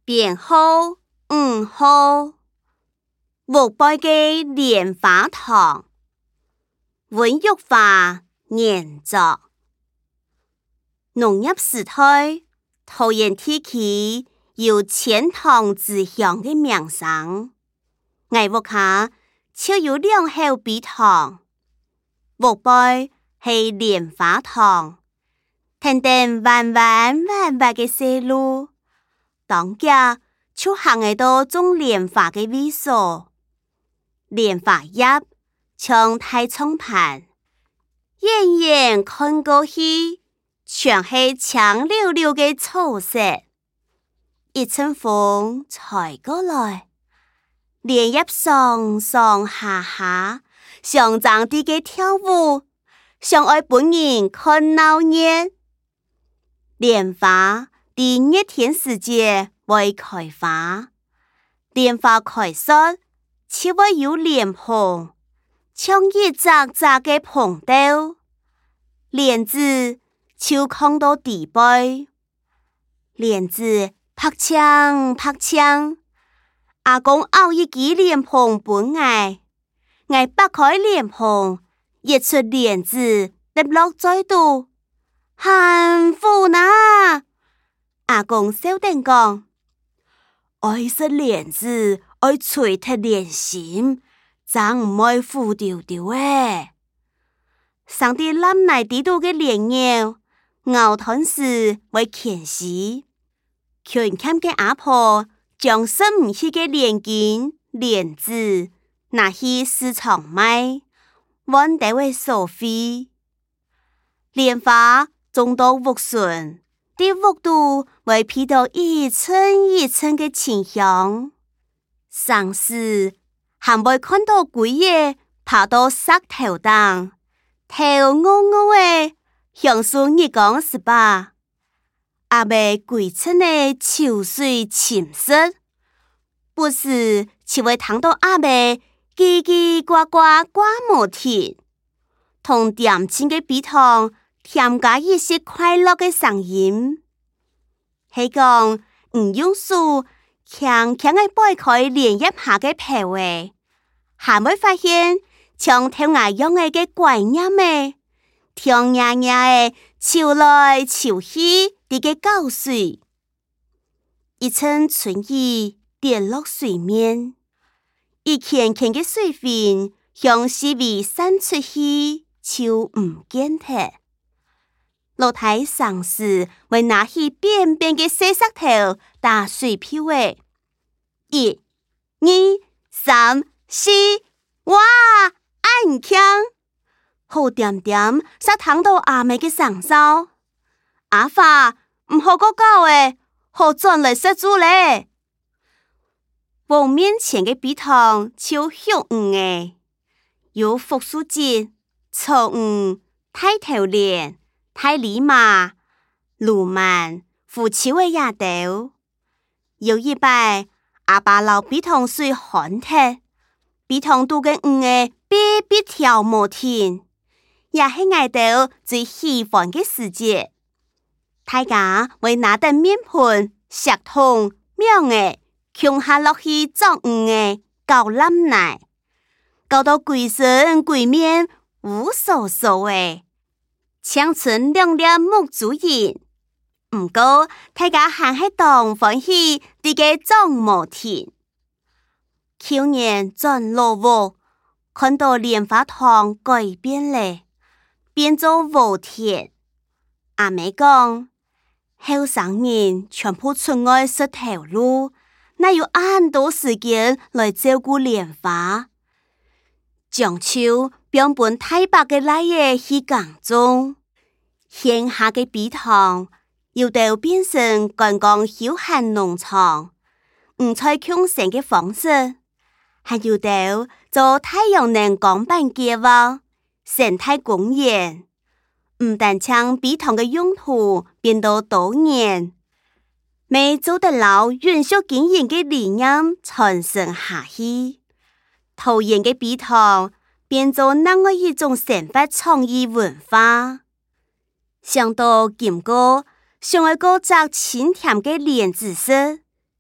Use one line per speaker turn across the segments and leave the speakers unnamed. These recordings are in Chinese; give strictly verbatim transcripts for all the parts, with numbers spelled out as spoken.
编號五號，湖北嘅蓮花糖，溫玉華研作。農業時代，桃園地區有千糖之鄉嘅名聲。我屋下就有兩口筆糖，湖北係蓮花糖，甜甜彎彎彎彎嘅細路。當家就行喺度種蓮花嘅位所，蓮花葉像大蔥盤，遠遠看過去，全係青溜溜嘅草色。一陣風吹過來，蓮葉上上下下，像長地嘅跳舞，像愛本人看鬧熱。蓮花在熱天時節會開花，蓮花開時就會有蓮蓬，像一扎扎嘅蓬豆，蓮子就扛到地背，蓮子拍槍拍槍，阿公拗一支蓮蓬本愛，我拔開蓮蓬，一出蓮子跌落在度，幸福呐！阿公笑定講，愛食蓮子，愛吹踢蓮心，真唔愛腐掉掉誒。上帝攬來地度嘅蓮葉，熬湯時會乾死。強儉嘅阿婆將食唔起嘅蓮根、蓮子拿去市場賣，揾得為所費。蓮花種到屋順，啲屋度會披到一層一層嘅清香。上時還會看到鬼爺爬到石頭當，頭烏烏嘅，像是日光是吧？阿妹鬼稱嘅秋水침色，不時就會聽到阿妹嘰嘰呱呱呱無停，同點清嘅筆糖添加一些快樂嘅聲音。係講唔用手強強嘅掰開蓮葉下嘅皮圍，還會發現像跳崖樣嘅嘅怪鳥咩，跳呀呀嘅潮來潮去啲嘅高水，一陣春意跌落水面，一圈圈嘅水分向四圍散出去，就唔見睇。老太上時會拿起扁扁嘅細石頭打水漂誒，一、二、三、四，哇！暗槍，好點點，才聽到阿妹嘅聲哨。阿爸唔好個教誒，好轉來食住咧。我面前嘅筆糖超響五誒，有福樹節、草五、太頭蓮、太李麻、魯曼、腐秋嘅野豆。有一擺，阿爸留筆糖水寒鐵，筆糖度嘅五誒，必必跳無停，也係愛豆最喜歡嘅時節。大家會拿得面盤、石桶、苗誒，窮下落去裝五誒，搞冧奶，搞到鬼身鬼面無所所謂。青春兩粒木主人，唔過大家還係當歡喜啲嘅裝無停。去年轉落雨，看到蓮花糖改變咧，變做無田。阿妹講，後生人全部出外識頭路，哪有咁多時間來照顧蓮花？將秋變本太白嘅來嘢去耕種，閒下嘅筆糖要到變成剛剛休閒農場，唔採強盛嘅方式，還要到做太陽能光板計劃、生態公園，唔但將筆糖嘅用途變到多年，未做得牢永續經營嘅理念傳承下去，桃園嘅筆糖變做另外一種生活創意文化。想到今個想要過隻清甜嘅蓮子色，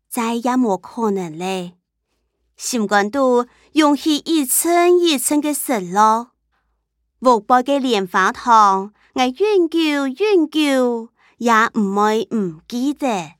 再也冇可能咧。心肝度用起一寸一寸嘅食咯，木杯嘅蓮花糖，我永久永久也唔會唔記得。